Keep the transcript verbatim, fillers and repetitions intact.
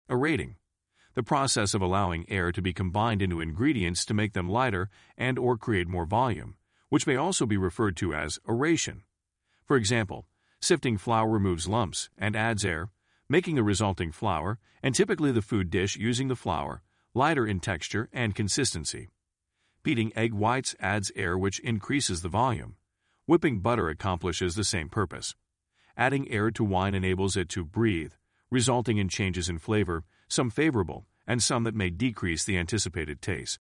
Aerating, the process of allowing air to be combined into ingredients to make them lighter and or create more volume, which may also be referred to as aeration. For example, sifting flour removes lumps and adds air, making the resulting flour, and typically the food dish using the flour, lighter in texture and consistency. Beating egg whites adds air, which increases the volume. Whipping butter accomplishes the same purpose. Adding air to wine enables it to breathe, resulting in changes in flavor, some favorable and some that may decrease the anticipated taste.